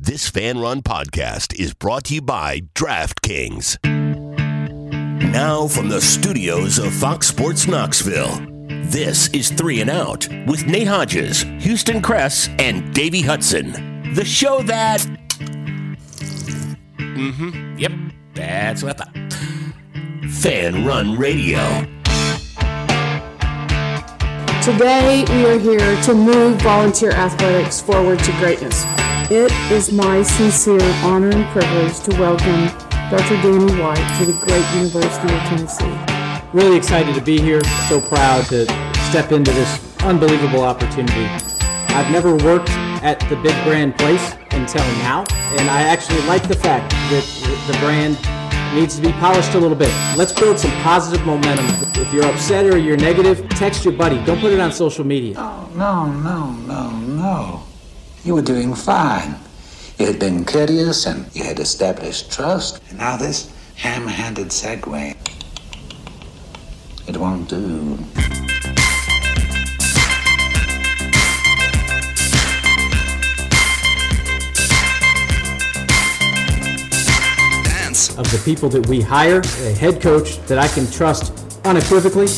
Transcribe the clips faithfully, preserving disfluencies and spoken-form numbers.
This Fan Run podcast is brought to you by DraftKings. Now from the studios of Fox Sports Knoxville, this is Three and Out with Nate Hodges, Houston Kress, and Davey Hudson. The show that... Mm-hmm, yep, that's what I thought. Fan Run Radio. Today, we are here to move volunteer athletics forward to greatness. It is my sincere honor and privilege to welcome Doctor Danny White to the great University of Tennessee. Really excited to be here. So proud to step into this unbelievable opportunity. I've never worked at the big brand place until now, and I actually like the fact that the brand needs to be polished a little bit. Let's build some positive momentum. If you're upset or you're negative, text your buddy. Don't put it on social media. Oh, no, no, no, no. You were doing fine. You had been courteous and you had established trust. And now this ham-handed segue. It won't do. Dance. Of the people that we hire, a head coach that I can trust unequivocally.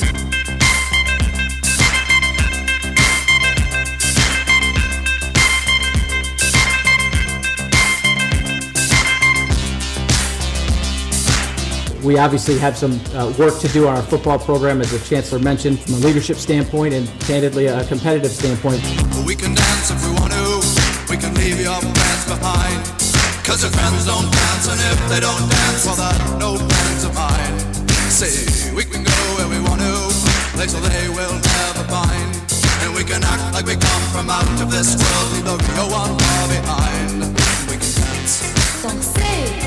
We obviously have some uh, work to do on our football program, as the Chancellor mentioned, from a leadership standpoint and, candidly, a competitive standpoint. We can dance if we want to. We can leave your friends behind. Cause your friends don't dance, and if they don't dance, well, they're no friends of mine. Say, we can go where we want to, place where they will never find. And we can act like we come from out of this world, leave the real one far behind. We can dance. Don't say.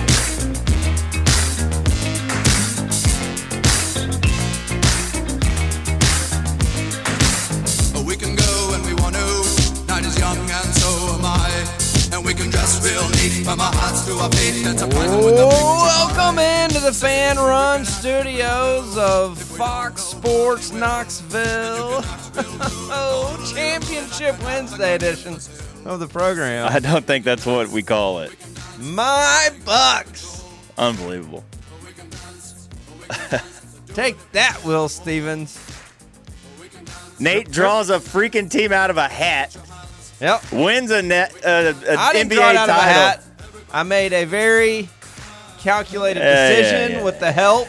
We can go when we want to. Night is young and so am I. And we can dress real neat from our hats to our feet. And surprise with the welcome into the Fan Run studios of Fox Sports Knoxville. Oh, Championship Wednesday edition of the program. I don't think that's what we call it. My Bucks. Unbelievable. Take that, Will Stevens. Nate draws a freaking team out of a hat. Yep. Wins a net, uh, an I didn't N B A draw it out title. of a hat. I made a very calculated Yeah, decision yeah, yeah. with the help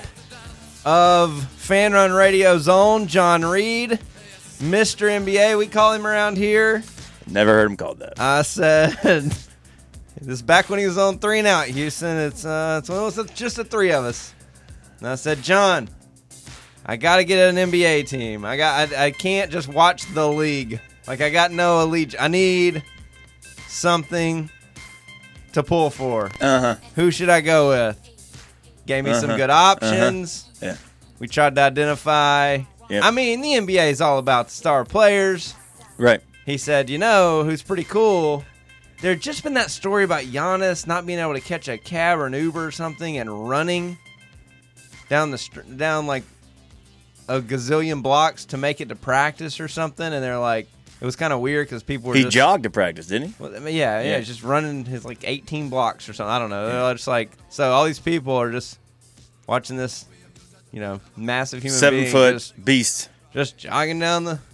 of Fan Run Radio's own John Reed, Mister N B A, we call him around here. Never heard him called that. I said, this is back when he was on Three and Out, Houston. It's, uh, it's when it was just the three of us. And I said, John, I got to get an N B A team. I got. I, I can't just watch the league. Like, I got no allegiance. I need something to pull for. Uh-huh. Who should I go with? Gave me Uh-huh. some good options. Uh-huh. Yeah. We tried to identify. Yep. I mean, the N B A is all about the star players. Right. He said, you know, who's pretty cool? There just been that story about Giannis not being able to catch a cab or an Uber or something and running down the str- down like a gazillion blocks to make it to practice or something, and they're like, it was kind of weird because people were He just, jogged to practice, didn't he? well, I mean, yeah, yeah, Yeah. just running his like eighteen blocks or something. I don't know. They're just like, so all these people are just watching this, you know, massive human Seven being foot just, beast. just jogging down the.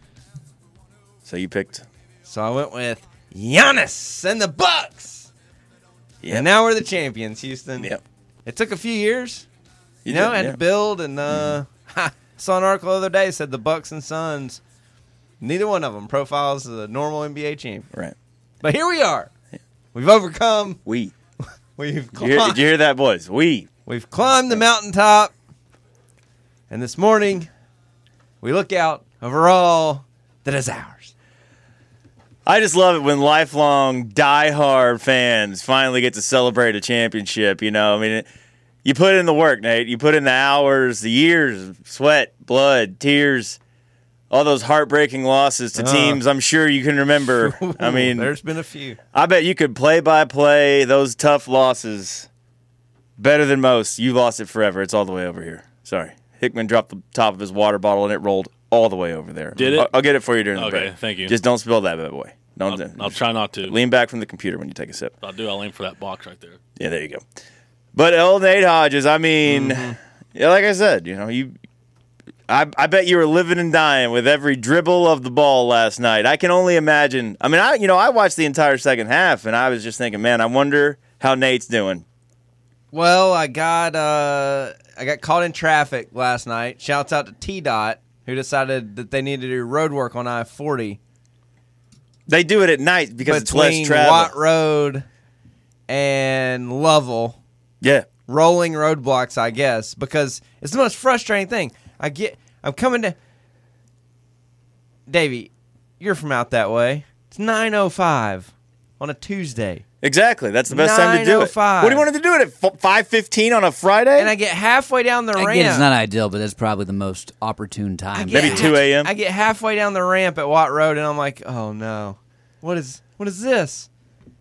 So you picked. So I went with Giannis and the Bucks. Yeah. And now we're the champions, Houston. Yep. It took a few years. You, You know, did, had yeah. to build, and uh, mm-hmm. saw an article the other day said the Bucks and Suns, neither one of them profiles as a normal N B A champion. Right. But here we are. We've overcome. We. We've Did you, hear, climbed, did you hear that, boys? We. we've climbed the mountaintop, and this morning we look out over all that is ours. I just love it when lifelong, diehard fans finally get to celebrate a championship. You know, I mean, it, you put in the work, Nate. You put in the hours, the years, sweat, blood, tears, all those heartbreaking losses to Uh. teams I'm sure you can remember. I mean, There's been a few. I bet you could play-by-play those tough losses better than most. You lost it forever. It's all the way over here. Sorry. Hickman dropped the top of his water bottle, and it rolled all the way over there. Did it? I'll, I'll get it for you during the Okay, break. thank you. Just don't spill that bad boy. Don't. I'll, I'll try not to. Lean back from the computer when you take a sip. I'll do. I'll aim for that box right there. Yeah, there you go. But old Nate Hodges, I mean, Mm-hmm. yeah, like I said, you know, you, I, I bet you were living and dying with every dribble of the ball last night. I can only imagine. I mean, I, you know, I watched the entire second half, and I was just thinking, man, I wonder how Nate's doing. Well, I got uh, I got caught in traffic last night. Shouts out to T Dot, who decided that they needed to do road work on I forty. They do it at night because it's between less travel. Watt Road and Lovell. Yeah. Rolling roadblocks, I guess, because it's the most frustrating thing. I get, I'm coming to, Davey, you're from out that way. It's nine oh five on a Tuesday. Exactly. That's the best time to do it. What do you want to do it at five fifteen on a Friday? And I get halfway down the Again, ramp. it's not ideal, but that's probably the most opportune time. get Maybe two a.m.? I get halfway down the ramp at Watt Road, and I'm like, oh no, what is what is this?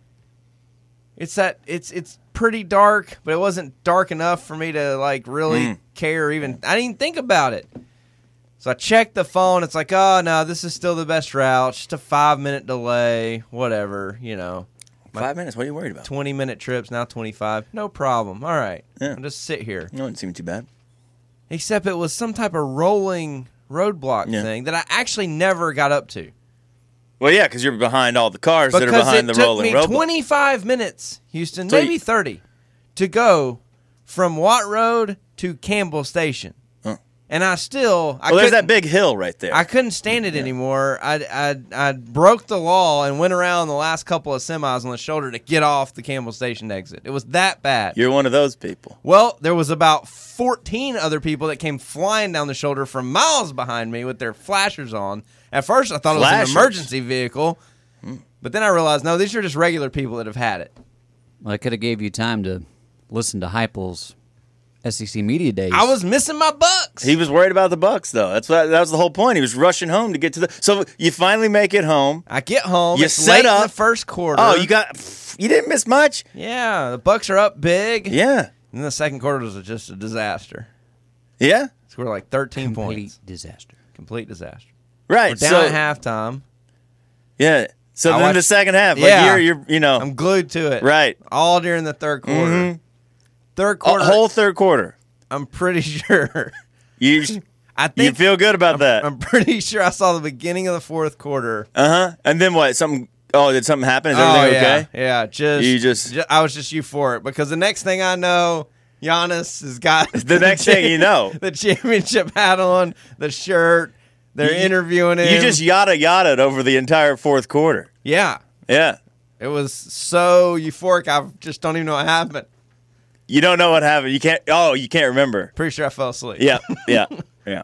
It's that it's it's pretty dark, but it wasn't dark enough for me to like really Mm. care. Or even I didn't even think about it. So I checked the phone. It's like, oh no, this is still the best route. Just a five minute delay, whatever, you know. Five minutes? What are you worried about? twenty minute trips, now twenty-five. No problem. All right. Yeah. I'll just sit here. No, it didn't seem too bad. Except it was some type of rolling roadblock Yeah. thing that I actually never got up to. Well, yeah, because you're behind all the cars that are Because behind it the took rolling me roadblock. twenty-five minutes, Houston, So maybe you- thirty, to go from Watt Road to Campbell Station. Huh. And I still, I Well, there's that couldn't- big hill right there. I couldn't stand it anymore. I, I, I broke the law and went around the last couple of semis on the shoulder to get off the Campbell Station exit. It was that bad. You're one of those people. Well, there was about fourteen other people that came flying down the shoulder from miles behind me with their flashers on. At first, I thought it was Flashers? an emergency vehicle, but then I realized, no, these are just regular people that have had it. Well, I could have gave you time to listen to Heupel's S E C Media Days. I was missing my Bucks. He was worried about the Bucks, though. That's what, that was the whole point. He was rushing home to get to the. So you finally make it home. I get home. You it's set late in up. the first quarter. Oh, you got. You didn't miss much. Yeah, the Bucks are up big. Yeah. And then the second quarter was just a disaster. Yeah. Scored like thirteen Complete points. disaster. Complete disaster. Right. We're down so, at halftime. Yeah. So I then the watched- second half, like Yeah. you're, you're, you know, I'm glued to it. right. All during the third quarter. Mhm. Third A quarter. whole third quarter. I'm pretty sure. You, I you think feel good about that. I'm pretty sure I saw the beginning of the fourth quarter. Uh huh. And then what? Something. Oh, did something happen? Is Oh, everything yeah. okay? Yeah, just You just- ju- I was just euphoric because the next thing I know, Giannis has got The next thing you know. the championship hat on, the shirt. They're You- interviewing him. You just yada yada over the entire fourth quarter. yeah. Yeah. It was so euphoric. I just don't even know what happened. You don't know what happened. You can't. Oh, you can't remember. Pretty sure I fell asleep. Yeah. Yeah. Yeah.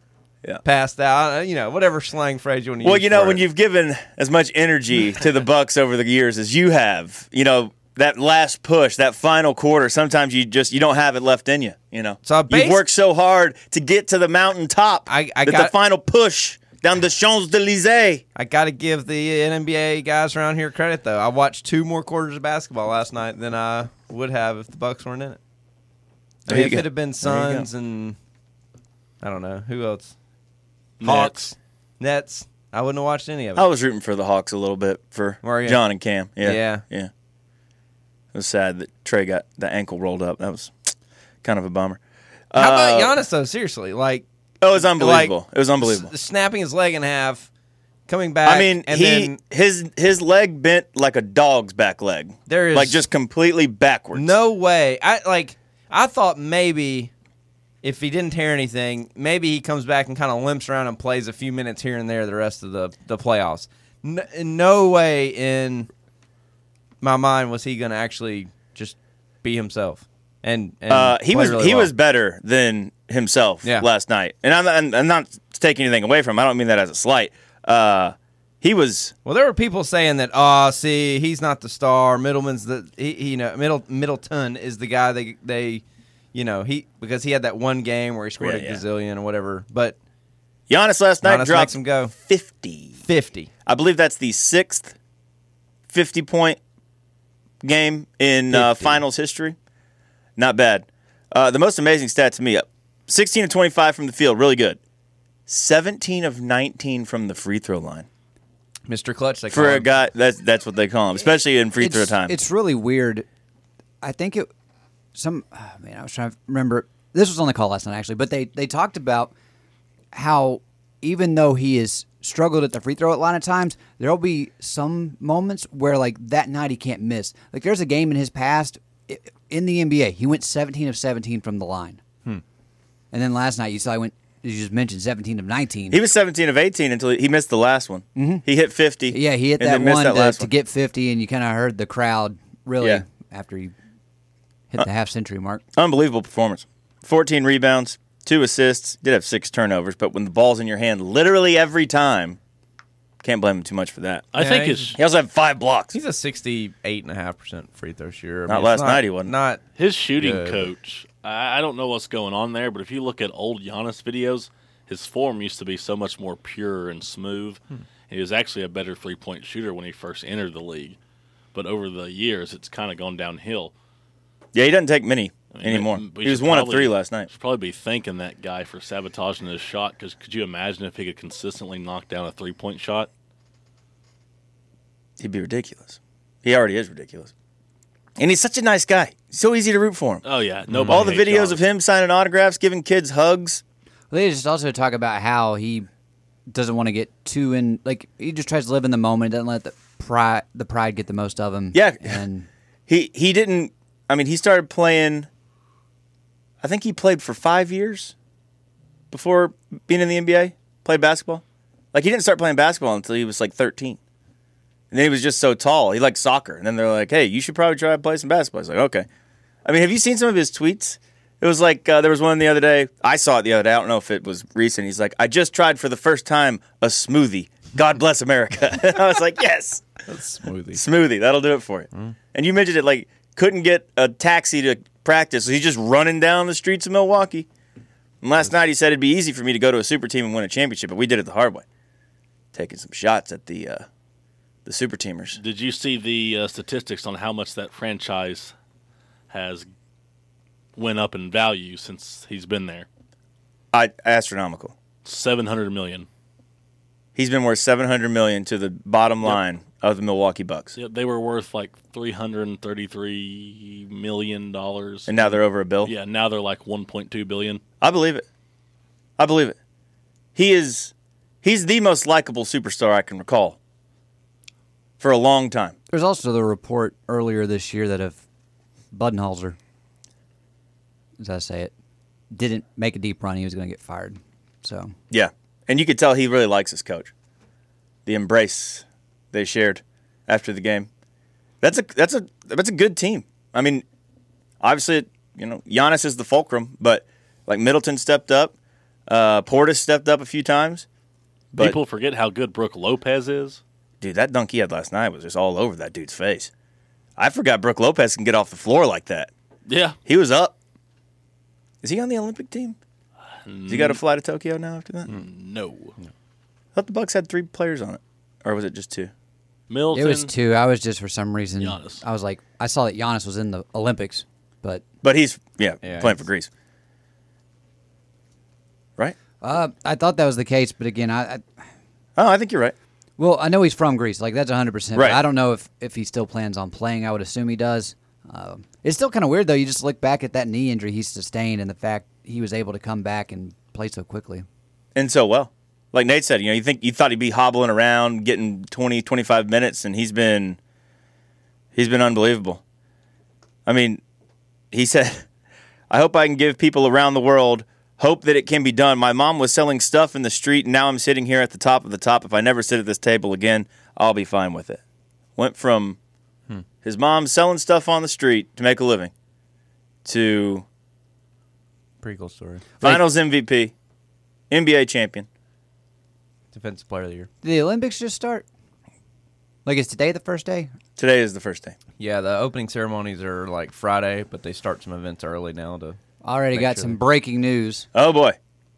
Passed out. uh, You know, whatever slang phrase you want to Well, use. you know, for when it. you've given as much energy to the Bucks over the years as you have, you know, that last push, that final quarter, sometimes you just you don't have it left in you. You know, So I you've bas- worked so hard to get to the mountaintop I- I that got- the final push down the Champs Elysees. I got to give the N B A guys around here credit, though. I watched two more quarters of basketball last night than I would have if the Bucks weren't in it. I There mean, you if go. it had been There you go. Suns and I don't know who else, Nets. Hawks, Nets, I wouldn't have watched any of it. I was rooting for the Hawks a little bit for Were you? John and Cam. Yeah, Yeah. yeah. It was sad that Trey got the ankle rolled up. That was kind of a bummer. How about Uh, Giannis though? Seriously, like Oh, it was unbelievable. like, it was unbelievable. s- snapping his leg in half, coming back. I mean, and he then his his leg bent like a dog's back leg. There is- like just completely backwards. no way. I like. I thought maybe if he didn't tear anything, maybe he comes back and kind of limps around and plays a few minutes here and there the rest of the, the playoffs. No, in no way in my mind was he going to actually just be himself. And, and Uh, he play was really he well. was better than himself Yeah. last night, and I'm, I'm I'm not taking anything away from him. I don't mean that as a slight. Uh, he was Well, there were people saying that, oh, see, he's not the star. Middleman's the, he, he, you know, Middle, Middleton is the guy they, they, you know, he because he had that one game where he scored Yeah, a yeah. gazillion or whatever. But Giannis last night Giannis dropped makes him go fifty. fifty. I believe that's the sixth fifty point game in uh, fifty. finals history. Not bad. Uh, the most amazing stat to me: sixteen of twenty-five from the field, really good. seventeen of nineteen from the free throw line. Mister Clutch, they for call a him. guy. That's that's what they call him, especially in free it's, throw time. It's really weird. I think it. Some oh, man, I was trying to remember. This was on the call last night actually, but they they talked about how even though he has struggled at the free throw line at times, there'll be some moments where like that night he can't miss. Like there's a game in his past in the N B A, he went seventeen of seventeen from the line, hmm. and then last night you saw he went. You just mentioned seventeen of nineteen. He was seventeen of eighteen until he, he missed the last one. Mm-hmm. He hit fifty. Yeah, he hit and that then missed one, that to, last to one. get fifty, and you kind of heard the crowd really Yeah. after he hit the half century mark. Unbelievable performance. fourteen rebounds, two assists. Did have six turnovers, but when the ball's in your hand literally every time, can't blame him too much for that. I Yeah, think he's- his He also had five blocks. He's a sixty-eight point five percent free throw shooter. I Not mean, last it's night he wasn't. Not his shooting Good. coach. I, I don't know what's going on there, but if you look at old Giannis videos, his form used to be so much more pure and smooth. Hmm. He was actually a better three-point shooter when he first entered the league, but over the years, it's kind of gone downhill. Yeah, he doesn't take many I mean, anymore. we He was should one of probably- three last night. Should probably be thanking that guy for sabotaging his shot. Because could you imagine if he could consistently knock down a three-point shot? He'd be ridiculous. He already is ridiculous. And he's such a nice guy. So easy to root for him. Oh yeah, nobody. All the hates videos Giannis. of him signing autographs, giving kids hugs. Well, they just also talk about how he doesn't want to get too in. Like he just tries to live in the moment. Doesn't let the pride the pride get the most of him. Yeah. and He he didn't. I mean, he started playing. I think he played for five years before being in the N B A. Played basketball. Like he didn't start playing basketball until he was like thirteen. And then he was just so tall. He liked soccer. And then they're like, "Hey, you should probably try to play some basketball." He's like, "Okay." I mean, have you seen some of his tweets? It was like uh, there was one the other day. I saw it the other day. I don't know if it was recent. He's like, "I just tried for the first time a smoothie. God bless America." I was like, "Yes, that's smoothie. smoothie. That'll do it for you." Mm. And you mentioned it like couldn't get a taxi to practice, so he's just running down the streets of Milwaukee. And last night he said it'd be easy for me to go to a super team and win a championship, but we did it the hard way, taking some shots at the uh, the super teamers. Did you see the uh, statistics on how much that franchise has went up in value since he's been there? I, astronomical. Seven hundred million. He's been worth seven hundred million to the bottom line of the Milwaukee Bucks, Yeah, they were worth like three hundred and thirty-three million dollars, and now they're over a bill. yeah, now they're like one point two billion. I believe it. I believe it. He is. He's the most likable superstar I can recall for a long time. there's also the report earlier this year that if Budenholzer, as I say it, didn't make a deep run, he was going to get fired. So Yeah, and you could tell he really likes his coach. The embrace they shared after the game. That's a that's a that's a good team. I mean, obviously, you know, Giannis is the fulcrum, but like Middleton stepped up, uh, Portis stepped up a few times. But People forget how good Brooke Lopez is. dude, that dunk he had last night was just all over that dude's face. I forgot Brooke Lopez can get off the floor like that. Yeah, He was up. Is he on the Olympic team? Has he got to fly to Tokyo now after that? no. I thought the Bucks had three players on it, or was it just two? Middleton. it was two. I was just for some reason, Giannis. I was like, I saw that Giannis was in the Olympics, but But he's yeah, Yeah, playing he's- for Greece, right? uh, I thought that was the case. But again, I, I Oh, I think you're right. well, I know he's from Greece, like that's one hundred percent. Right. But I don't know if if he still plans on playing. I would assume he does. Um, it's still kind of weird though. You just look back at that knee injury he sustained and the fact he was able to come back and play so quickly. And so well. Like Nate said, you know, you think you thought he'd be hobbling around, getting twenty, twenty-five minutes, and he's been he's been unbelievable. I mean, he said, "I hope I can give people around the world hope that it can be done. My mom was selling stuff in the street, and now I'm sitting here at the top of the top. If I never sit at this table again, I'll be fine with it." Went from Hmm. his mom selling stuff on the street to make a living to Pretty cool story. Finals M V P, N B A champion. Defensive player of the year. Did the Olympics just start? Like, is today the first day? Today is the first day. Yeah, the opening ceremonies are like Friday, but they start some events early now to. Already Make got sure some they- breaking news. Oh boy.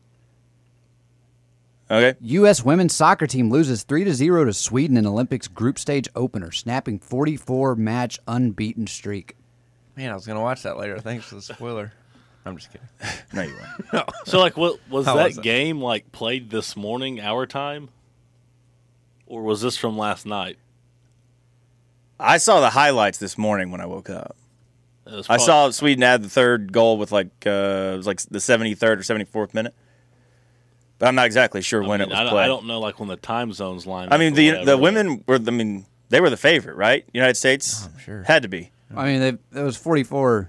Okay. U S women's soccer team loses three to zero to Sweden in Olympics group stage opener, snapping forty-four match unbeaten streak. Man, I was gonna watch that later. Thanks for the spoiler. I'm just kidding. No, you weren't. So, like, what was How that was it? game like played this morning, our time? Or was this from last night? I saw the highlights this morning when I woke up. It was I prob- saw Sweden add the third goal with like uh, it was like the seventy-third or seventy-fourth minute. But I'm not exactly sure I when mean, it was I don't, played. I don't know, like when the time zones line. I mean, up or the whatever, the but- women were. I mean, they were the favorite, right? United States. Oh, I'm sure. Had to be. I mean, they, it was forty-four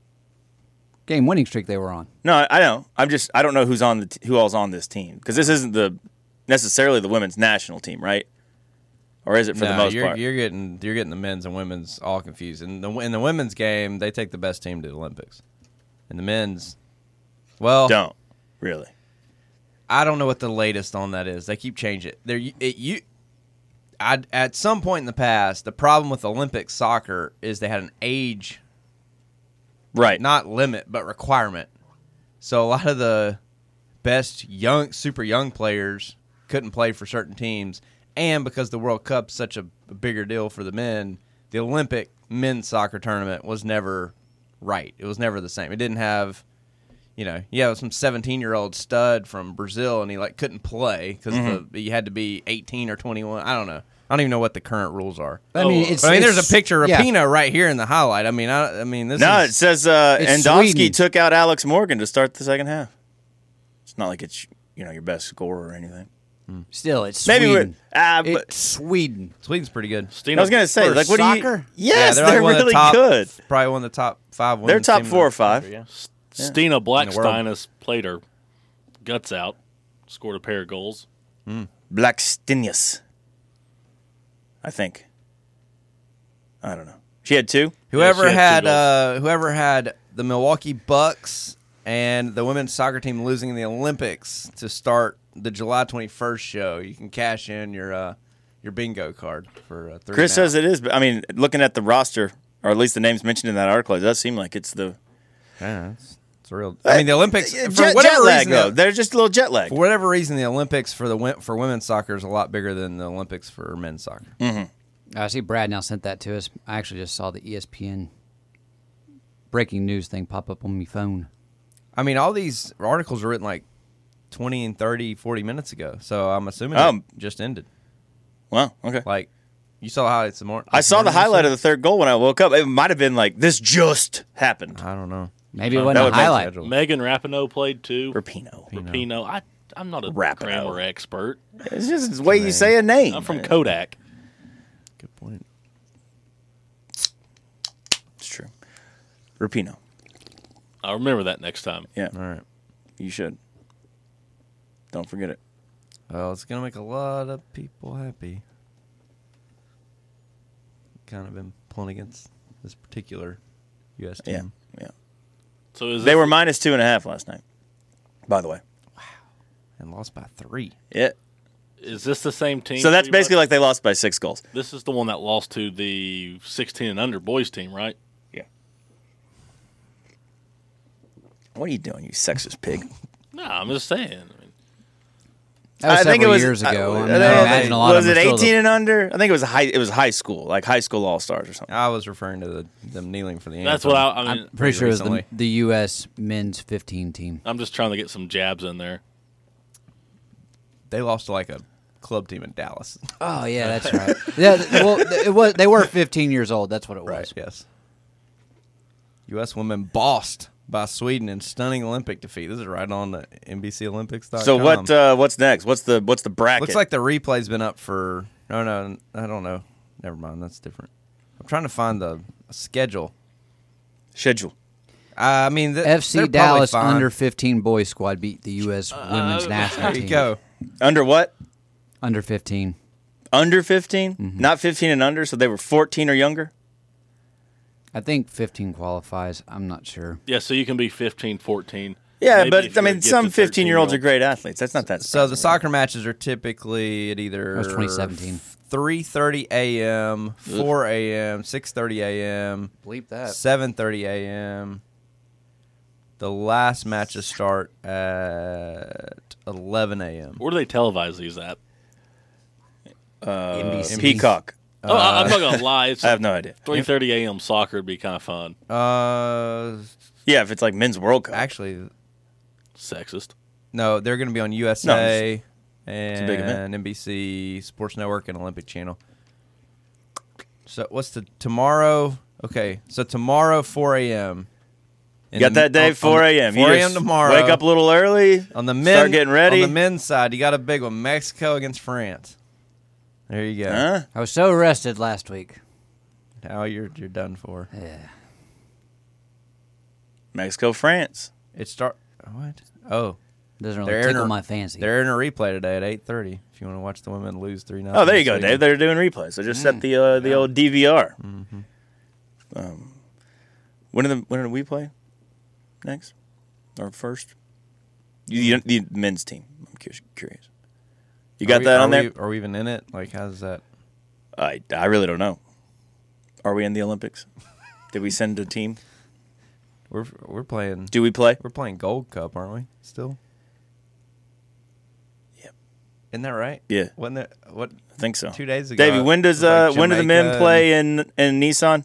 game winning streak they were on. No, I, I know. I'm just. I don't know who's on the t- who all's on this team because this isn't the necessarily the women's national team, right? Or is it for no, the most you're, part? you're getting you're getting the men's and women's all confused. In the in the women's game, they take the best team to the Olympics. In the men's, well, Don't really. I don't know what the latest on that is. They keep changing it. There, it you. I, at some point in the past, the problem with Olympic soccer is they had an age, Right. not limit, but requirement. So a lot of the best young, super young players couldn't play for certain teams, and because the World Cup's such a, a bigger deal for the men, the Olympic men's soccer tournament was never right. It was never the same. It didn't have, you know, yeah, some seventeen-year-old stud from Brazil, and he like couldn't play because Mm-hmm. you had to be eighteen or twenty-one. I don't know. I don't even know what the current rules are. I mean, Oh, it's. But I mean, it's- there's a picture of yeah. Pino right here in the highlight. I mean, I, I mean, this No, is it says uh, It's Andowski Sweden. took out Alex Morgan to start the second half. It's not like it's you know your best scorer or anything. Still, it's Maybe Sweden. we're- ah, but- it's Sweden. Sweden's pretty good. Stina, I was gonna say, For like, what do soccer? you? Yes, Yeah, they're, like one of the really top- good. Probably one of the top five. They're women's top team in four or the five. country, yeah. Stina Blackstein world. has played her guts out, scored a pair of goals. Blackstenius, I think. I don't know. She had two. Whoever Yeah, she had had, two goals. uh, whoever had the Milwaukee Bucks and the women's soccer team losing in the Olympics to start the July twenty-first show, you can cash in your uh, your bingo card for uh, three. Chris now. says it is, but I mean, looking at the roster, or at least the names mentioned in that article, it does seem like it's the Yeah, it's, it's real. I mean, the Olympics Uh, for jet, whatever jet lag reason, though. the- They're just a little jet lag. for whatever reason, the Olympics for the wom- for women's soccer is a lot bigger than the Olympics for men's soccer. I see Brad now sent that to us. I actually just saw the E S P N breaking news thing pop up on my phone. I mean, all these articles were written like twenty and thirty, forty minutes ago, so I'm assuming Um, it just ended. Well, okay. Like, you saw how it's more. I saw the highlight of the third goal when I woke up. It might have been like this just happened I don't know. Maybe it Uh, wasn't that a would make highlight. schedule. Megan Rapinoe played too. for Pino. Rapinoe. I, I'm not a Rapinoe. grammar expert. It's just the way you say a name. I'm from Kodak. Good point. It's true. Rapino. I'll remember that next time. Yeah, All right. you should. Don't forget it. Well, it's gonna make a lot of people happy. Kind of been pulling against this particular U S Yeah, team. yeah. So is They this- were minus two and a half last night. By the way. And lost by three. Yeah. Is this the same team? So that's pretty basically much? like they lost by six goals. This is the one that lost to the sixteen and under boys team, right? Yeah. What are you doing, you sexist pig? No, I'm just saying. I mean, That was I think it several was years ago. I, I, mean, I I think- imagine a lot was of it them are still eighteen and under? I think it was a high. It was high school, like high school all stars or something. I was referring to the, them kneeling for the anthem. that's what I, I mean. I'm pretty sure it was the, recently. the U S men's fifteen team. I'm just trying to get some jabs in there. They lost to like a club team in Dallas. Oh yeah, that's right. Yeah, th- well, th- it was. They were fifteen years old. That's what it was. Yes. U S women bossed by Sweden in stunning Olympic defeat. This is right on the N B C Olympics dot com. So what? Uh, what's next? What's the what's the bracket? Looks like the replay's been up for. No, no, I don't know. Never mind. That's different. I'm trying to find the schedule. schedule. Uh, I mean, th- F C they're probably Dallas fine. under fifteen boys squad beat the U S women's national There team. you go. Under what? Under fifteen. Under fifteen? Mm-hmm. Not fifteen and under. So they were fourteen or younger. I think fifteen qualifies. I'm not sure. Yeah, so you can be fifteen, fourteen. Yeah, Maybe but if I you're a mean, gifted some fifteen-year-olds are thirteen-year-old. great athletes. That's not that. So the surprising. soccer matches are typically at either That was twenty seventeen. three thirty a.m., four a.m., six thirty a.m., Bleep that. seven thirty a.m. The last matches start at eleven a.m. Where do they televise these at? N B C. Peacock. oh, I- I'm not gonna lie. It's I have no idea. three thirty a.m. soccer would be kind of fun. Uh, Yeah, if it's like men's World Cup. actually, Sexist. no, they're going to be on U S A. and a big event. N B C Sports Network and Olympic Channel. So what's the tomorrow? Okay, so tomorrow four a.m. You got that, Dave? four a.m. four You a.m. just tomorrow. Wake up a little early. On the men, start getting ready. On the men's side, you got a big one: Mexico against France. There you go. Huh? I was so rested last week. Now you're you're done for. Yeah. Mexico, France. It start what? Oh, Doesn't really They're in tickle a- my fancy. they're in a replay today at eight thirty. If you want to watch the women lose three nothing. Oh, there you go, Dave. They're doing replays. So just set the uh, the old D V R. Mm-hmm. Um, when do the when do we play next or first? You, you, the men's team. I'm curious. curious. You got we, that are on we, there? Are we even in it? Like, how's that? I I really don't know. Are we in the Olympics? Did we send a team? We're we're playing. Do we play? We're playing Gold Cup, aren't we? Still. Yep. Isn't that right? Yeah. When the what? I think so. Two days ago. Davey, when does it was uh like when do the men Jamaica play in in Nissan?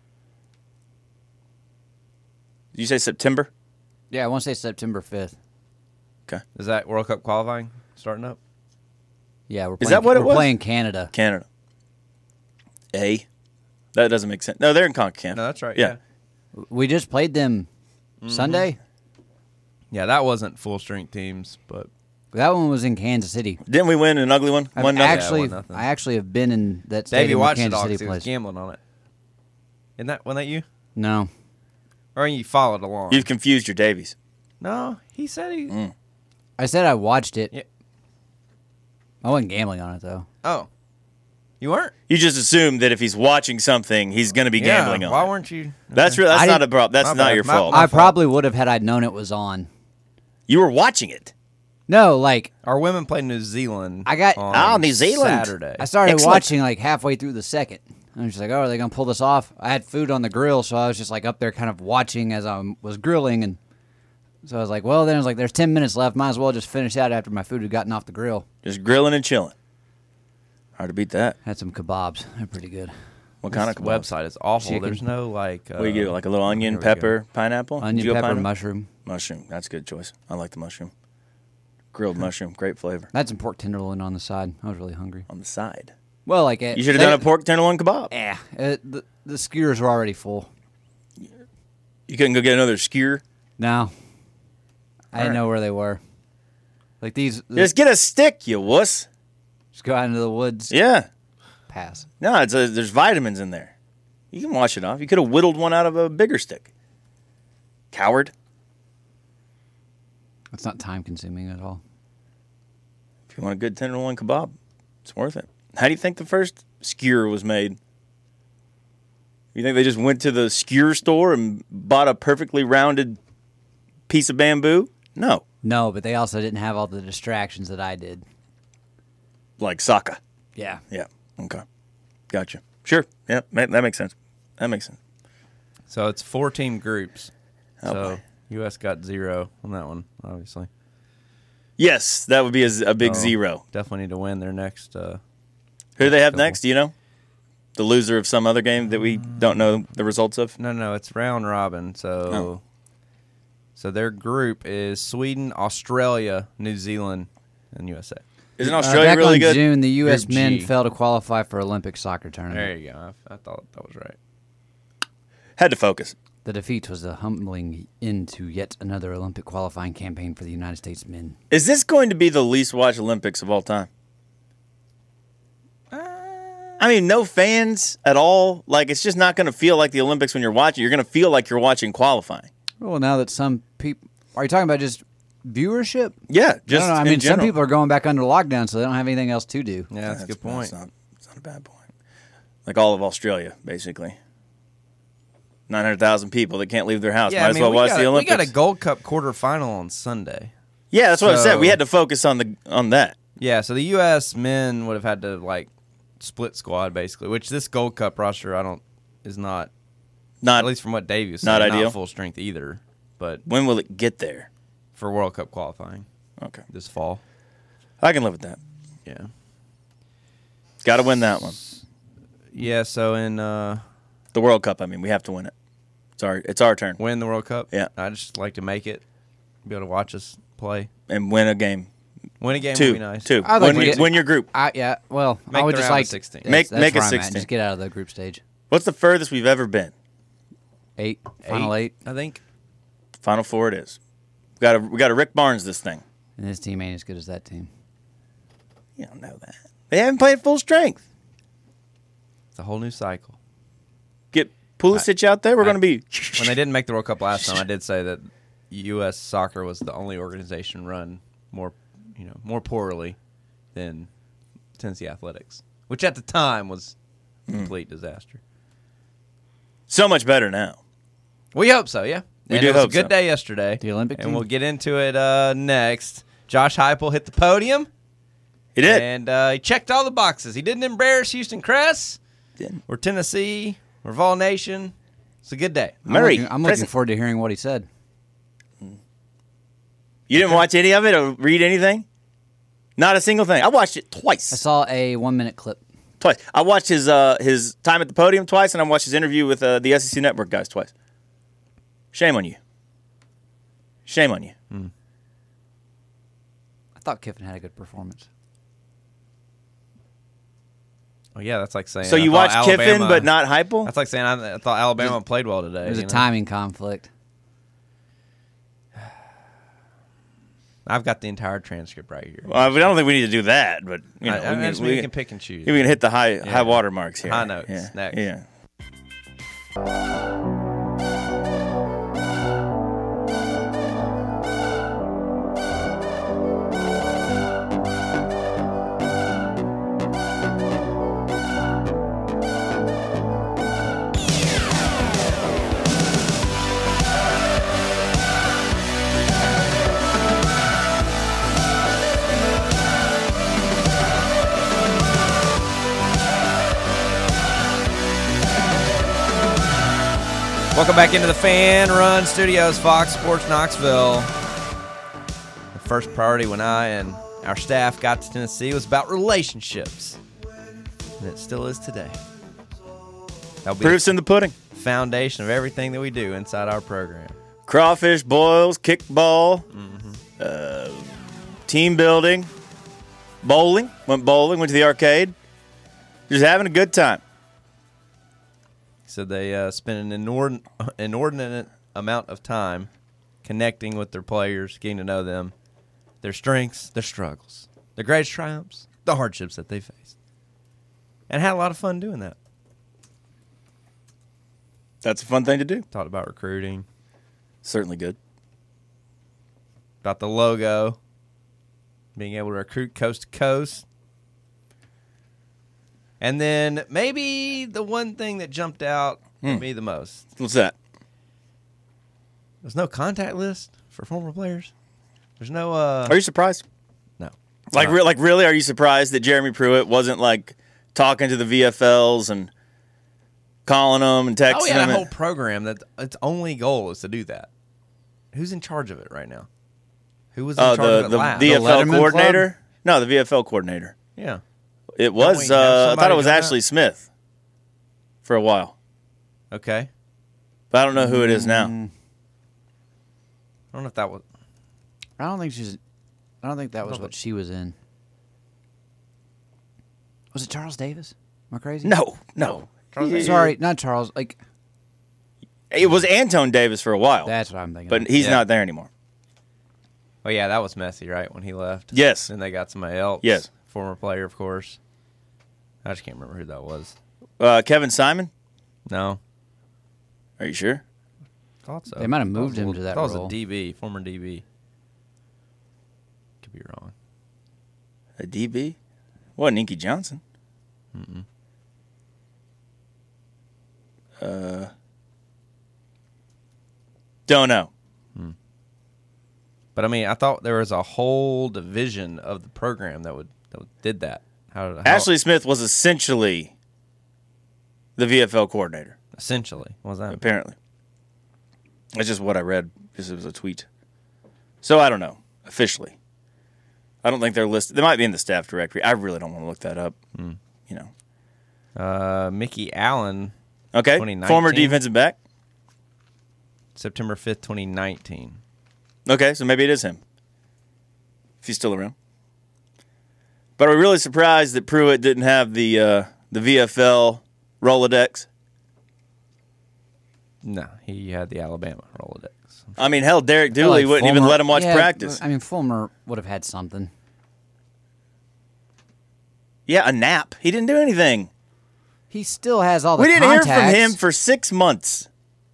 Did you say September? Yeah, I want to say September fifth. Okay. Is that World Cup qualifying starting up? Yeah, we're Is playing, that what it we're was? playing Canada. Canada. A. That doesn't make sense. No, they're in CONCACAF. No, that's right. Yeah. Yeah. We just played them Mm-hmm. Sunday. Yeah, that wasn't full strength teams, but That one was in Kansas City. Didn't we win an ugly one? I've One nothing. actually, Yeah, one nothing. I actually have been in that Davey stadium where watched it Kansas all City because he was plays. gambling on it. Isn't that wasn't that you? No, Or you followed along? You've confused your Davies. no, he said he. Mm. I said I watched it. Yeah. I wasn't gambling on it though. Oh, you weren't. You just assume that if he's watching something, he's going to be Yeah, gambling on Why it. weren't you? That's Okay. real. That's I not a didn't- problem. That's My not bad. your My- fault. my I fault. probably would have had I known it was on. You were watching it. No, like Our women played New Zealand. I got- on Oh, New Zealand. Saturday. I started Excellent. watching like halfway through the second. I was just like, oh, are they gonna pull this off? I had food on the grill, so I was just like up there, kind of watching as I was grilling, and so I was like, well, then I was like, there's ten minutes left. Might as well just finish out after my food had gotten off the grill. Just grilling and chilling. Hard to beat that. Had some kebabs. They're pretty good. What kind of This kebabs? website is awful. Chicken. There's no like. Uh, What do you get? Like a little onion, here we pepper, pineapple? Did Onion, you go pepper, pineapple? mushroom. Mushroom. That's a good choice. I like the mushroom. Grilled mushroom. Great flavor. I had some pork tenderloin on the side. I was really hungry. On the side. Well, like it, You should have done a pork tenderloin kebab. Yeah, it, the the skewers were already full. You couldn't go get another skewer? No, I didn't right. know where they were. Like these, Just get a stick, you wuss. just go out into the woods. Yeah. Pass. No, it's a, there's vitamins in there. You can wash it off. You could have whittled one out of a bigger stick. Coward. It's not time consuming at all. If you want a good tenderloin kebab, it's worth it. How do you think the first skewer was made? You think they just went to the skewer store and bought a perfectly rounded piece of bamboo? No. No, but they also didn't have all the distractions that I did. Like Sokka. Yeah. Yeah. Okay. Gotcha. Sure. Yeah, ma- that makes sense. That makes sense. So it's four team groups. Oh, so boy. U S got zero on that one, obviously. Yes, that would be a, z- a big So zero. Definitely need to win their next. Uh, Who do they have couple. next? Do you know? The loser of some other game that we don't know the results of? no, no, it's round robin. So, Oh. so their group is Sweden, Australia, New Zealand, and U S A. Isn't Uh, Australia back really on good? June, the U S Group men G. failed to qualify for Olympic soccer tournament. There you go. I, I thought that was right. Had to focus. The defeat was a humbling end to yet another Olympic qualifying campaign for the United States men. Is this going to be the least watched Olympics of all time? I mean, no fans at all. Like, it's just not going to feel like the Olympics when you're watching. You're going to feel like you're watching qualifying. Well, now that some people are you talking about just viewership? Yeah, just I don't know. I in mean, some general. people are going back under lockdown, so they don't have anything else to do. Yeah, that's, a good point. That's not, that's not a bad point. Like all of Australia, basically. nine hundred thousand people that can't leave their house. Yeah, Might I as mean, well we watch got, the a- we Olympics. got a Gold Cup quarterfinal on Sunday. yeah, that's what I said. We So- had to focus on the on that. Yeah, so the U S men would have had to like split squad basically, which this Gold Cup roster I don't is not Not at least from what Dave was not saying, ideal. not full strength either. But when will it get there? for World Cup qualifying Okay, this fall, I can live with that. yeah, Got to win that one. yeah. So in uh, The World Cup. I mean, we have to win it. It's our it's our turn win the World Cup, Yeah. I just like to make it, be able to watch us play. and win a game. Win a game Two. would be nice. Two. I'd like win, to get- win your group. I, yeah, well, Make I would the just round of like sixteen. Yes, Make- that's make it where I'm at. sixteen. Just get out of the group stage. What's the furthest we've ever been? Eight, final eight. I think. Final four it is. We got to we got to Rick Barnes this thing. And this team ain't as good as that team. You don't know that. They haven't played full strength. It's a whole new cycle. Get Pulisic out there. We're going to be. When they didn't make the World Cup last time, I did say that U S soccer was the only organization run more, you know, more poorly than Tennessee Athletics, which at the time was a complete disaster. So much better now. We hope so, yeah. We and do it was hope a good so. day yesterday. The Olympic and team? we'll get into it uh, next. Josh Heupel hit the podium. He did. And uh, he checked all the boxes. He didn't embarrass Houston Crest. Didn't. We're Tennessee. We're Vol Nation. It's a good day. Murray, I'm looking, I'm looking present. forward to hearing what he said. You didn't watch any of it or read anything? Not a single thing. I watched it twice. I saw a one-minute clip. Twice. I watched his uh, his time at the podium twice, and I watched his interview with uh, the S E C Network guys twice. Shame on you. Shame on you. I thought Kiffin had a good performance. Oh, yeah, that's like saying. So I you thought watched Kiffin, Alabama- but not Heupel? That's like saying I, I thought Alabama played well today. It was a you know? timing conflict. I've got the entire transcript right here. Well, I don't think we need to do that, but you know, I, I, we, I just can, mean we, you can, can pick and choose. we can hit the high Yeah. high water marks here. High notes. Yeah. Next. Yeah. Welcome back into the Fan Run Studios, Fox Sports Knoxville. The first priority when I and our staff got to Tennessee was about relationships, and it still is today. That'll be Proof's in the pudding. the foundation of everything that we do inside our program. Crawfish boils, kickball, Mm-hmm. uh, team building, bowling. Went bowling. Went to the arcade. Just having a good time. So they uh, spend an inordin- inordinate amount of time connecting with their players, getting to know them, their strengths, their struggles, their greatest triumphs, the hardships that they faced, and had a lot of fun doing that. That's a fun thing to do. Talked about recruiting, Certainly good. about the logo, being able to recruit coast to coast. And then maybe the one thing that jumped out Hmm. at me the most. What's that? There's no contact list for former players. There's no uh Are you surprised? no. Like, Uh, re- like really? Are you surprised that Jeremy Pruitt wasn't like talking to the V F Ls and calling them and texting Oh, yeah, them? that and- whole program that its only goal is to do that. Who's in charge of it right now? Who was in Oh, charge the of it the last? V F L The Letterman coordinator? No, the V F L coordinator. Yeah. It Don't was. we have Uh, I thought somebody it was doing that? Ashley Smith for a while, Okay. but I don't know who it is now. Mm, I don't know if that was. I don't think she's. I don't think that was No, what but- she was in. Was it Charles Davis? Am I crazy? No, no. Sorry, not Charles. Like It was Antone Davis for a while, that's what I'm thinking. but of. he's Yeah. not there anymore. Oh yeah, that was messy, right? When he left. Yes. Then they got somebody else. Yes. Former player, of course. I just can't remember who that was. Uh, Kevin Simon? No. Are you sure? Thought so. They might have Thought it moved was him a- to that thought it was role. a D B, former D B. Could be wrong. A D B? Wasn't Inky Johnson? Mm-mm. Uh, don't know. But I mean, I thought there was a whole division of the program that would that would, did that. How, how Ashley Smith was essentially the V F L coordinator, essentially what was that? apparently. That's just what I read. Just it was a tweet. So I don't know officially. I don't think they're listed. They might be in the staff directory. I really don't want to look that up. Mm. You know. Uh, Mickey Allen, Okay. twenty nineteen. Former defensive back. September fifth, twenty nineteen. Okay, so maybe it is him. If he's still around. But are we really surprised that Pruitt didn't have the uh, the V F L Rolodex? No, he had the Alabama Rolodex. I mean, hell, Derek I feel Dooley like wouldn't even Fulmer- let him watch yeah, practice. I mean, Fulmer would have had something. Yeah, a nap. He didn't do anything. He still has all the We didn't contacts. hear from him for six months.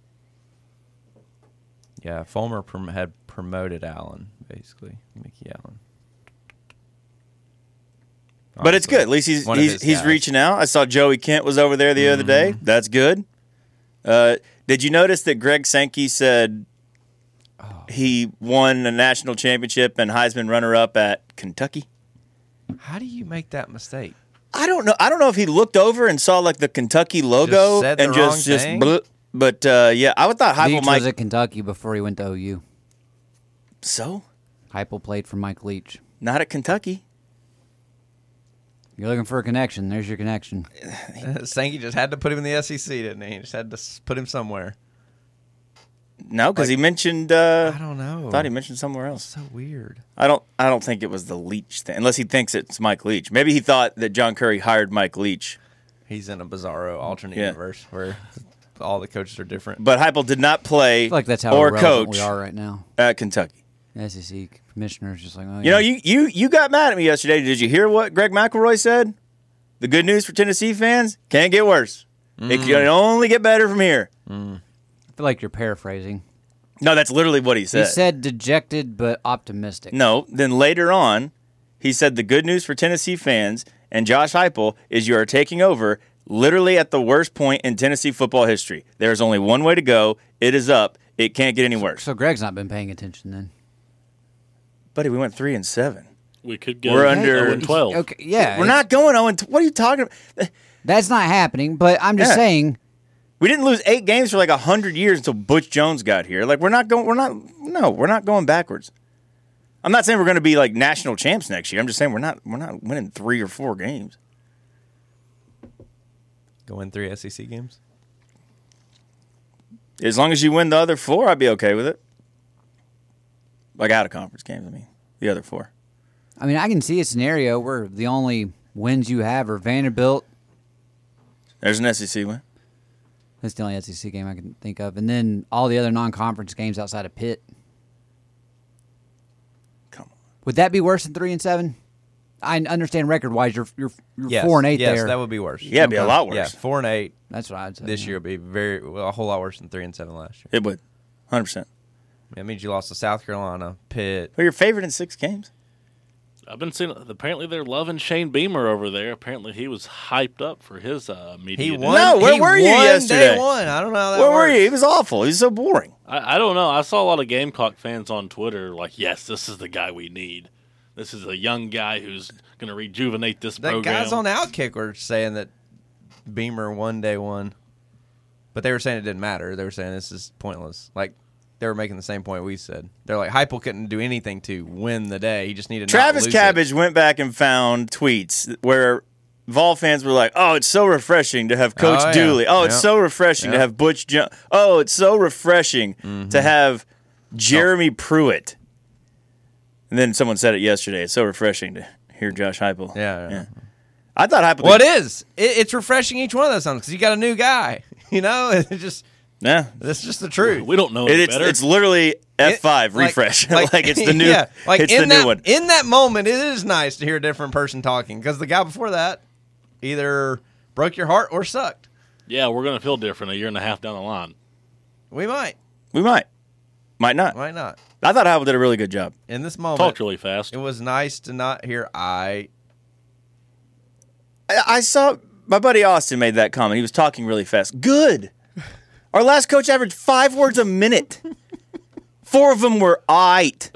Yeah, Fulmer prom- had promoted Allen, basically, Mickey Allen. But it's Honestly, good. At least he's one of he's, his he's guys. reaching out. I saw Joey Kent was over there the other day. That's good. Uh, did you notice that Greg Sankey said he won a national championship and Heisman runner-up at Kentucky? How do you make that mistake? I don't know. I don't know if he looked over and saw like the Kentucky logo said the and wrong just just. thing? Bleh. But uh, yeah, I would thought Heupel Leach might. was at Kentucky before he went to O U. So Heupel played for Mike Leach. not at Kentucky. You're looking for a connection. There's your connection. Sankey just had to put him in the S E C, didn't he? He just had to s- put him somewhere. No, because Like- he mentioned. Uh, I don't know. Thought he mentioned somewhere else. So weird. I don't. I don't think it was the Leach thing, unless he thinks it's Mike Leach. Maybe he thought that John Curry hired Mike Leach. He's in a bizarro alternate Yeah. universe where all the coaches are different. But Heupel did not play I feel like that's how or irrelevant coach we are right now. at Kentucky. The S E C commissioner's just like, oh, You know, yeah. you, you you got mad at me yesterday. Did you hear what Greg McElroy said? The good news for Tennessee fans, can't get worse. It can only get better from here. I feel like you're paraphrasing. No, that's literally what he said. He said dejected but optimistic. No, then later on, he said the good news for Tennessee fans and Josh Heupel is you are taking over literally at the worst point in Tennessee football history. There is only one way to go. It is up. It can't get any worse. So Greg's not been paying attention then. Buddy, we went three and seven. We could go We're under- oh and twelve. Okay, yeah. We're not going oh and what are you talking about? That's not happening, but I'm just Yeah. saying. We didn't lose eight games for like a hundred years until Butch Jones got here. Like we're not going. We're not. No, we're not going backwards. I'm not saying we're going to be like national champs next year. I'm just saying we're not. We're not winning three or four games. Go win three S E C games. As long as you win the other four, I'd be okay with it. Like out of conference games, I mean, the other four. I mean, I can see a scenario where the only wins you have are Vanderbilt. There's an S E C win. That's the only S E C game I can think of. And then all the other non-conference games outside of Pitt. Come on. Would that be worse than three and seven? I understand record-wise, you're you're, you're Yes. four and eight yes, there. that would be worse. Yeah, it'd be a lot worse. Yeah, four and eight That's what I'd say. this yeah. year would be very well, a whole lot worse than three and seven last year. It would, one hundred percent. That means you lost to South Carolina, Pitt. Well, your favorite in six games. I've been seeing. Apparently, they're loving Shane Beamer over there. Apparently, he was hyped up for his uh, media. He day. won. No, where he were you won yesterday? Day one. I don't know how that Where were works. you? He was awful. He was so boring. I, I don't know. I saw a lot of Gamecock fans on Twitter like, "Yes, this is the guy we need. This is a young guy who's going to rejuvenate this That program." guys on Outkick were saying that Beamer won day one, but they were saying it didn't matter. They were saying this is pointless. Like they were making the same point we said. They're like Heupel couldn't do anything to win the day. He just needed Travis not lose Cabbage it. went back and found tweets where Vol fans were like, "Oh, it's so refreshing to have Coach Oh, yeah. Dooley. Oh, it's Yep. so refreshing to Yep. have Butch Jones. Oh, it's so refreshing Mm-hmm. to have Jeremy Pruitt." And then someone said it yesterday. It's so refreshing to hear Josh Heupel. Yeah, yeah. I thought Heupel. Well, it is. It, it's refreshing each one of those times because you got a new guy. You know, it's just Yeah, that's just the truth. We don't know It- any it's better. it's literally F five It- like- refresh. Like, it's the new. Yeah, like it's in the that, new one. In that moment, it is nice to hear a different person talking because the guy before that either broke your heart or sucked. yeah, we're going to feel different a year and a half down the line. We might, We might, might not. might not. I thought Heupel did a really good job. In this moment, Talked really fast. it was nice to not hear I. I, I saw my buddy Austin made that comment. He was talking really fast. Good. Our last coach averaged five words a minute. Four of them were "aight."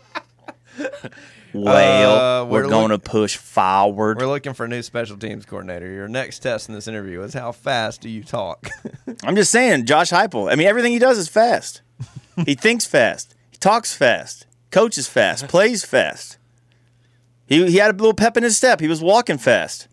Well, Uh, we're, we're going look- to push forward. We're looking for a new special teams coordinator. Your next test in this interview is how fast do you talk? I'm just saying, Josh Heupel. I mean, everything he does is fast. He thinks fast. He talks fast. Coaches fast. Plays fast. He he had a little pep in his step. He was walking fast.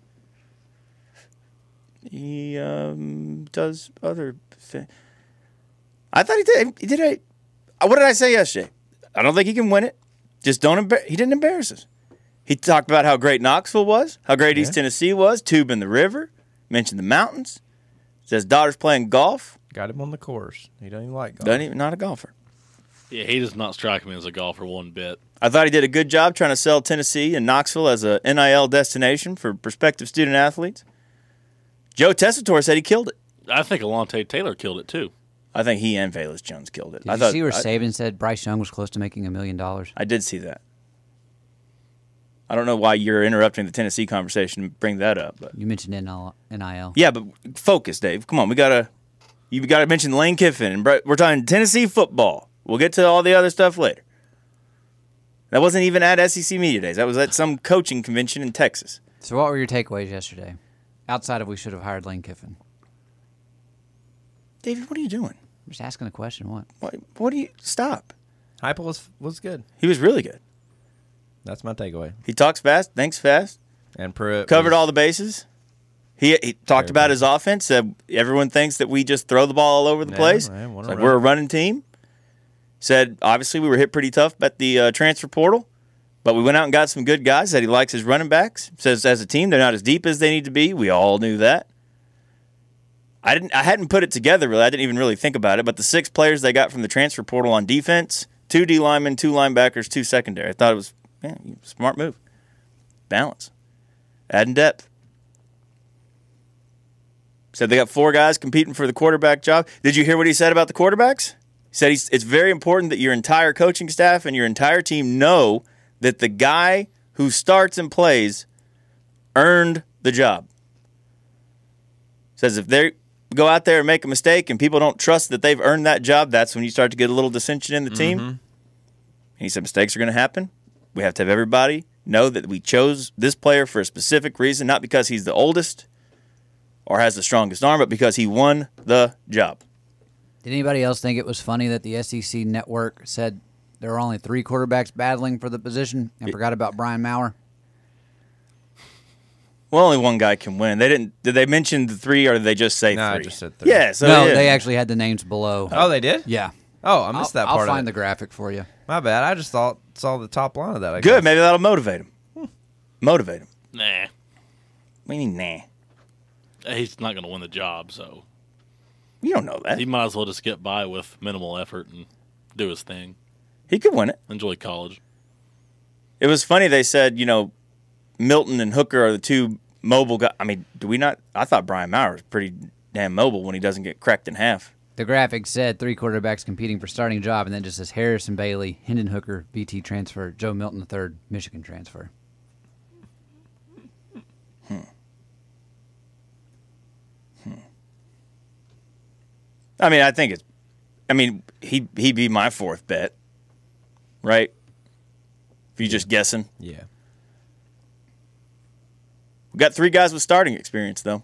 He um, does other things. I thought he did. He did a. What did I say yesterday? I don't think he can win it. Just don't. Embar- he didn't embarrass us. He talked about how great Knoxville was, how great yeah. East Tennessee was, tubing the river, mentioned the mountains. Says daughter's playing golf. Got him on the course. He doesn't even like golf. Doesn't even, not a golfer. Yeah, he does not strike me as a golfer one bit. I thought he did a good job trying to sell Tennessee and Knoxville as a N I L destination for prospective student athletes. Joe Tessitore said he killed it. I think Alontae Taylor killed it, too. I think he and Velus Jones killed it. Did I you thought, see where I, Saban said Bryce Young was close to making a million dollars? I did see that. I don't know why you're interrupting the Tennessee conversation and bring that up. But you mentioned N I L. Yeah, but focus, Dave. Come on, we gotta. You got to mention Lane Kiffin, and we're talking Tennessee football. We'll get to all the other stuff later. That wasn't even at S E C Media Days. That was at some coaching convention in Texas. So what were your takeaways yesterday? Outside of we should have hired Lane Kiffin. David, what are you doing? I'm just asking a question. What? What, what do you... Stop. Heupel was, was good. He was really good. That's my takeaway. He talks fast, thinks fast. And Pruitt covered was, all the bases. He, he talked about his offense. Said everyone thinks that we just throw the ball all over the yeah, place. Man, like we're a running team. Said, obviously, we were hit pretty tough at the uh, transfer portal, but we went out and got some good guys. Said he likes his running backs. Says, as a team, they're not as deep as they need to be. We all knew that. I didn't. I hadn't put it together, really. I didn't even really think about it, but the six players they got from the transfer portal on defense, two D linemen, two linebackers, two secondary. I thought it was yeah, smart move. Balance. Adding depth. Said they got four guys competing for the quarterback job. Did you hear what he said about the quarterbacks? He said he's, it's very important that your entire coaching staff and your entire team know that the guy who starts and plays earned the job. Says if they go out there and make a mistake and people don't trust that they've earned that job, that's when you start to get a little dissension in the team. Mm-hmm. And he said mistakes are going to happen. We have to have everybody know that we chose this player for a specific reason, not because he's the oldest or has the strongest arm, but because he won the job. Did anybody else think it was funny that the S E C network said there were only three quarterbacks battling for the position and it, forgot about Brian Maurer? Well, only one guy can win. They didn't. Did they mention the three, or did they just say no, three? I just said three. Yeah. So no, yeah. they actually had the names below. Oh, they did? Yeah. Oh, I missed I'll, that part. I'll find of the it. graphic for you. My bad. I just thought saw the top line of that. I Good. guess. Maybe that'll motivate him. Hmm. Motivate him. Nah. What do you mean, nah? He's not going to win the job, so. You don't know that. He might as well just get by with minimal effort and do his thing. He could win it. Enjoy college. It was funny. They said, you know, Milton and Hooker are the two mobile guys. I mean, do we not? I thought Brian Maurer was pretty damn mobile when he doesn't get cracked in half. The graphic said three quarterbacks competing for starting job, and then just says Harrison Bailey, Hendon Hooker, B T transfer, Joe Milton the third, Michigan transfer. Hmm. Hmm. I mean, I think it's. I mean, he he'd be my fourth bet, right? If you're just guessing. Yeah. We got three guys with starting experience, though.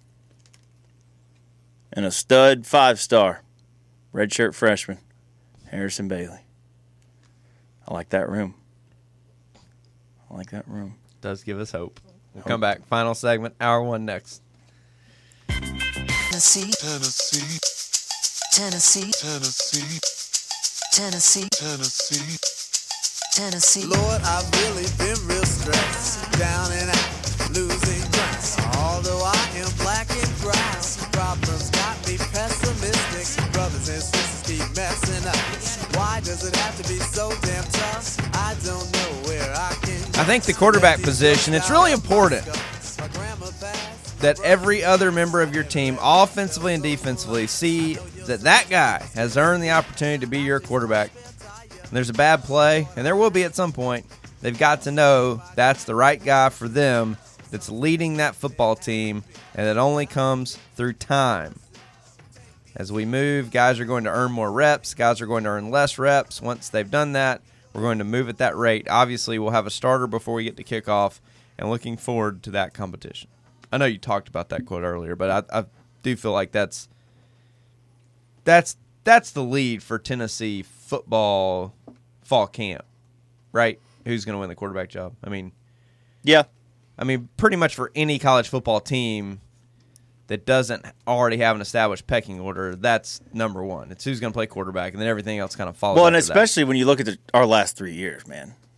And a stud five-star redshirt freshman, Harrison Bailey. I like that room. I like that room. Does give us hope. We'll hope. Come back. Final segment, hour one next. Tennessee. Tennessee. Tennessee. Tennessee. Tennessee. Tennessee. Tennessee. Lord, I've really been real stressed. Down and out, losing grass. Although I am black and grass, problems got me pessimistic. Brothers and sisters keep messing up. Why does it have to be so damn tough? I don't know where I can. I think the quarterback position, it's really important that every other member of your team, offensively and defensively, see that that guy has earned the opportunity to be your quarterback. And there's a bad play, and there will be at some point. They've got to know that's the right guy for them, that's leading that football team, and it only comes through time. As we move, guys are going to earn more reps. Guys are going to earn less reps. Once they've done that, we're going to move at that rate. Obviously, we'll have a starter before we get to kickoff, and looking forward to that competition. I know you talked about that quote earlier, but I, I do feel like that's that's that's the lead for Tennessee football fall camp, right? Who's going to win the quarterback job? I mean, yeah. I mean, pretty much for any college football team that doesn't already have an established pecking order, that's number one. It's who's going to play quarterback, and then everything else kind of follows. Well, and after especially that. when you look at the, our last three years, man.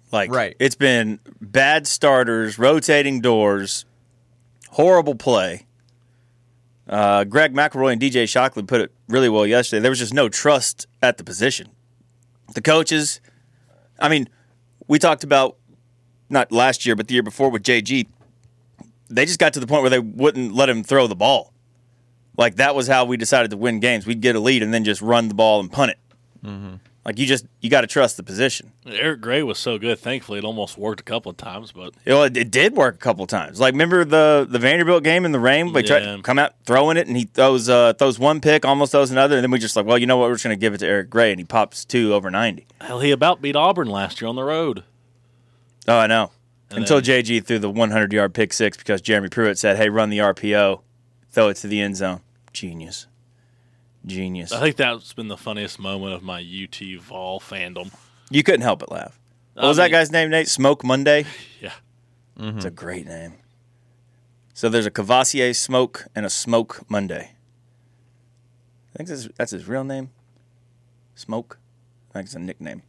Like, Right. it's been bad starters, rotating doors, horrible play. Uh, Greg McElroy and D J Shockley put it really well yesterday. There was just no trust at the position. The coaches, I mean, we talked about, not last year, but the year before with J G, they just got to the point where they wouldn't let him throw the ball. Like, that was how we decided to win games. We'd get a lead and then just run the ball and punt it. Mm-hmm. Like, you just, you got to trust the position. Eric Gray was so good. Thankfully, it almost worked a couple of times, but You know, it, it did work a couple of times. Like, remember the, the Vanderbilt game in the rain? They tried Yeah. to come out throwing it, and he throws uh, throws one pick, almost throws another, and then we just like, well, you know what? We're just going to give it to Eric Gray, and he pops two over ninety. hell, he about beat Auburn last year on the road. Oh, I know. And Until then- J G threw the hundred-yard pick six because Jeremy Pruitt said, hey, run the R P O, throw it to the end zone. Genius. Genius. I think that's been the funniest moment of my U T Vol fandom. You couldn't help but laugh. What I was that mean- guy's name, Nate? Smoke Monday? Yeah. It's a great name. So there's a Cavassier Smoke and a Smoke Monday. I think that's, that's his real name. Smoke? I think it's a nickname.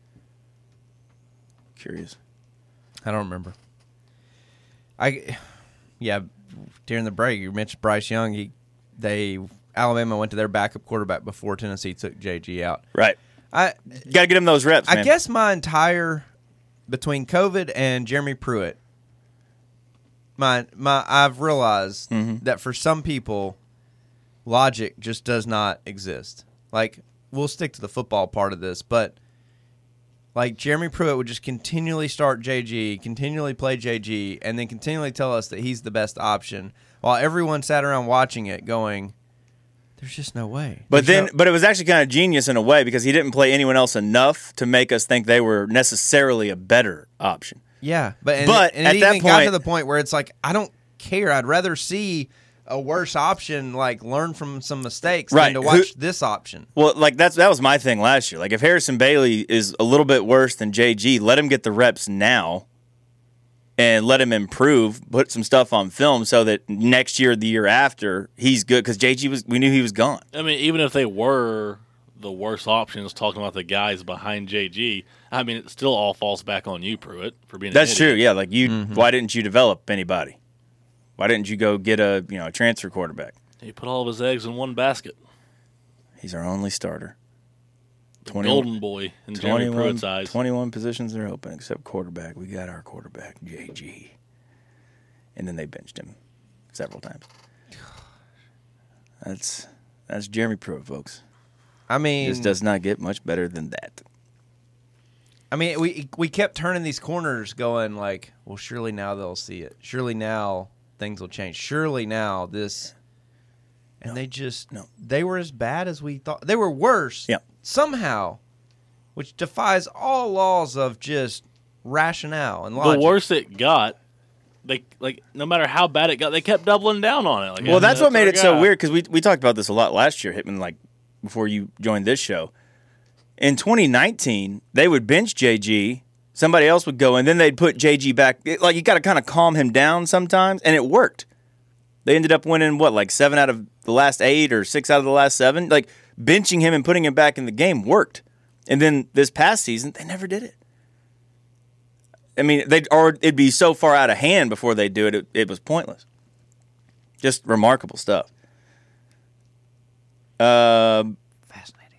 Curious. I don't remember. I, yeah, during the break, you mentioned Bryce Young. He, they, Alabama went to their backup quarterback before Tennessee took J G out. Right. I, You got to get him those reps, man. I guess my entire between COVID and Jeremy Pruitt, my my I've realized Mm-hmm. that for some people, logic just does not exist. Like, we'll stick to the football part of this, but like Jeremy Pruitt would just continually start J G, continually play J G, and then continually tell us that he's the best option, while everyone sat around watching it going, there's just no way. But There's then, no- but it was actually kind of genius in a way because he didn't play anyone else enough to make us think they were necessarily a better option. Yeah, but and But it, and at it that even got to point- the point where it's like I don't care. I'd rather see a worse option, like learn from some mistakes, Right. than to Who- watch this option. Well, like that's that was my thing last year. Like if Harrison Bailey is a little bit worse than J G, let him get the reps now and let him improve, put some stuff on film so that next year, the year after, he's good because J G was we knew he was gone. I mean, even if they were the worst options, talking about the guys behind J G, I mean, it still all falls back on you, Pruitt, for being. That's an true. idiot. Yeah, like you why didn't you develop anybody? Why didn't you go get a, you know, a transfer quarterback? He put all of his eggs in one basket. He's our only starter. twenty, Golden boy in Jeremy twenty-one, Pruitt's eyes. twenty-one positions are open except quarterback. We got our quarterback, J G. And then they benched him several times. That's that's Jeremy Pruitt, folks. I mean, This does not get much better than that. I mean, we we kept turning these corners, going like, well, surely now they'll see it. Surely now things will change. Surely now this, and they just no. They were as bad as we thought. They were worse. Yeah. Somehow, which defies all laws of just rationale and logic. The worse it got, they like no matter how bad it got, they kept doubling down on it. Like, Well, that's what made our it so guy. weird because we we talked about this a lot last year, Hitman, like before you joined this show. In twenty nineteen, they would bench J G, somebody else would go, and then they'd put J G back. It- like you got to kind of calm him down sometimes, and it worked. They ended up winning what, like seven out of the last eight or six out of the last seven. Like benching him and putting him back in the game worked. And then this past season, they never did it. I mean, they or it'd be so far out of hand before they do it, it, it was pointless. Just remarkable stuff. Uh, Fascinating.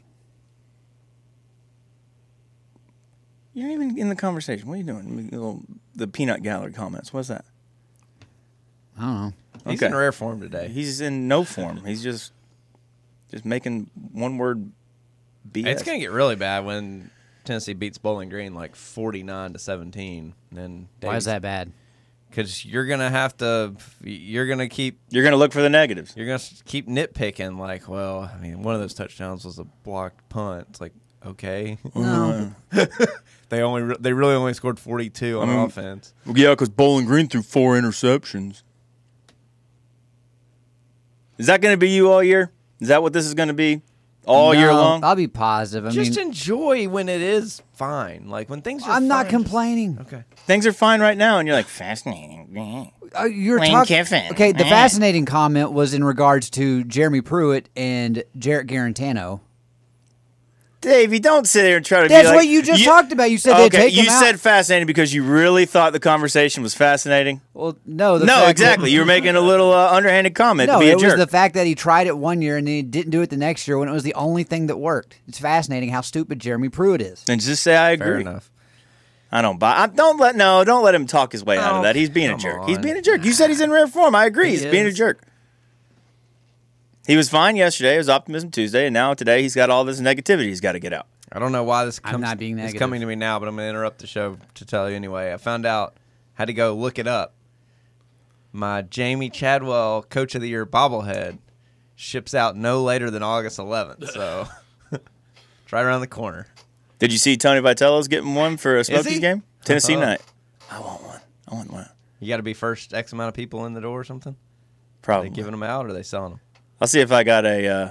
you're not even in the conversation. What are you doing? The little- The peanut gallery comments. What's that? I don't know. He's Okay. in rare form today. He's in no form. He's just just making one word B S. It's gonna get really bad when Tennessee beats Bowling Green like forty-nine to seventeen. Then Why is that bad? Because you're gonna have to. You're gonna keep. You're going to look for the negatives. You're gonna keep nitpicking. Like, well, I mean, one of those touchdowns was a blocked punt. It's like, okay, No. they only re- they really only scored forty-two on I mean- offense. Yeah, because Bowling Green threw four interceptions. Is that going to be you all year? Is that what this is going to be all year No, long? I'll be positive. I Just mean, enjoy when it is fine. Like when things are. I'm not fine, complaining. Just, okay. Things are fine right now, and you're like, fascinating. Uh, you're Lane talking. Kiffin. Okay, the Eh. fascinating comment was in regards to Jeremy Pruitt and Jarrett Garantano. Davey, don't sit there and try to That's be like, what you just talked about. You said they'd okay, take him you out. said fascinating because you really thought the conversation was fascinating. Well, no. The No, fact exactly. That, You were making a little uh, underhanded comment no, to be a it was jerk. the fact that he tried it one year and then he didn't do it the next year when it was the only thing that worked. It's fascinating how stupid Jeremy Pruitt is. And just say I agree. Fair enough. I don't buy. I, don't let no. Don't let him talk his way out Oh, of that. He's being a come jerk. He's on. being a jerk. You said he's in rare form. I agree. He he's being a is. jerk. He was fine yesterday. It was Optimism Tuesday, and now today he's got all this negativity he's got to get out. I don't know why this I'm comes. not being It's negative. coming to me now, but I'm going to interrupt the show to tell you anyway. I found out, had to go look it up. My Jamie Chadwell Coach of the Year bobblehead ships out no later than August eleventh. So it's right around the corner. Did you see Tony Vitello's getting one for a Smokies he? game? Tennessee Oh. night. I want one. I want one. You got to be first X amount of people in the door or something? Are Probably. they giving them out or are they selling them? I'll see if I got a. Uh,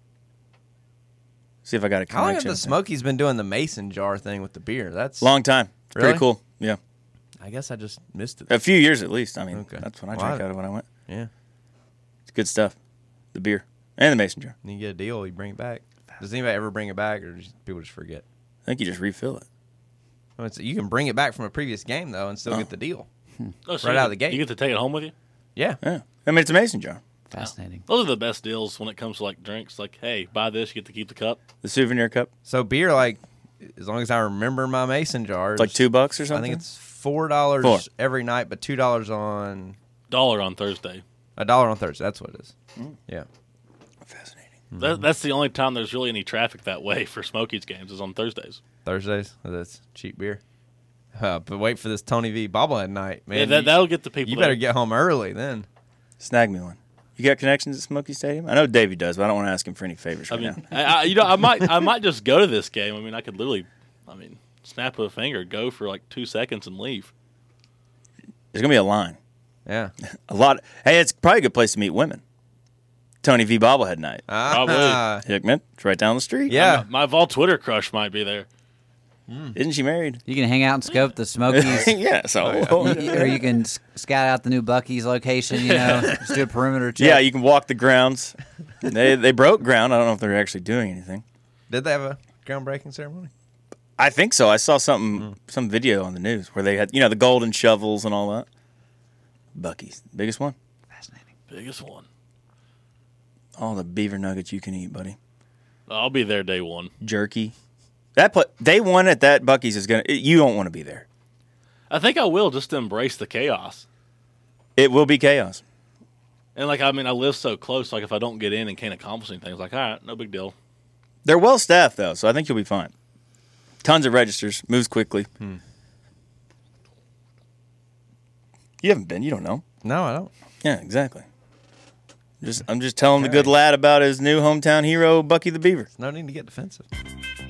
see if I got a How long have connection. the Smokies been doing the mason jar thing with the beer? That's Long time. It's Really? pretty cool. Yeah. I guess I just missed it. A few years at least. I mean, Okay. that's when I Well, drank I- out of when I went. Yeah. It's good stuff. The beer and the mason jar. You get a deal, you bring it back. Does anybody ever bring it back or just, people just forget? I think you just refill it. Well, it's, you can bring it back from a previous game, though, and still Oh. get the deal. Oh, so Right you- out of the gate. You get to take it home with you? Yeah. Yeah. I mean, it's a mason jar. Fascinating. Those are the best deals when it comes to like drinks. Like, hey, buy this, you get to keep the cup. The souvenir cup. So beer, like, as long as I remember my mason jars, It's like two bucks or I something. think it's four dollars Four. every night, but two dollars on Dollar on Thursday. a dollar on Thursday. That's what it is. Mm. Yeah. fascinating. That, that's the only time there's really any traffic that way for Smokies games is on Thursdays. Thursdays. That's cheap beer. Uh, but wait for this Tony V bobblehead night, man. yeah, that, you, that'll get the people. you better there. get home early then. Snag me one. You got connections at Smoky Stadium? I know Davey does, but I don't want to ask him for any favors I right mean, now. I, I, you know, I might, I might just go to this game. I mean, I could literally, I mean, snap of a finger, go for like two seconds and leave. There's gonna be a line. Yeah. A lot. Hey, it's probably a good place to meet women. Tony V bobblehead night. Ah, Hickman, it's right down the street. yeah. My Vol Twitter crush might be there. Isn't she married? You can hang out and scope the Smokies. yeah. So. You- or you can s- scout out the new Bucky's location, you know, just do a perimeter check. Yeah, you can walk the grounds. they they broke ground. I don't know if they're actually doing anything. Did they have a groundbreaking ceremony? I think so. I saw something, some video on the news where they had, you know, the golden shovels and all that. Bucky's, biggest one. Fascinating. Biggest one. All the beaver nuggets you can eat, buddy. I'll be there day one. Jerky. That pla day one at that Bucky's is gonna. You don't want to be there. I think I will just to embrace the chaos. It will be chaos. And like, I mean, I live so close. Like, if I don't get in and can't accomplish anything, it's like, all right, no big deal. They're well staffed though, so I think you'll be fine. Tons of registers, moves quickly. Hmm. You haven't been. You don't know. No, I don't. Yeah, exactly. Just I'm just telling the Okay. good lad about his new hometown hero, Bucky the Beaver. No need to get defensive.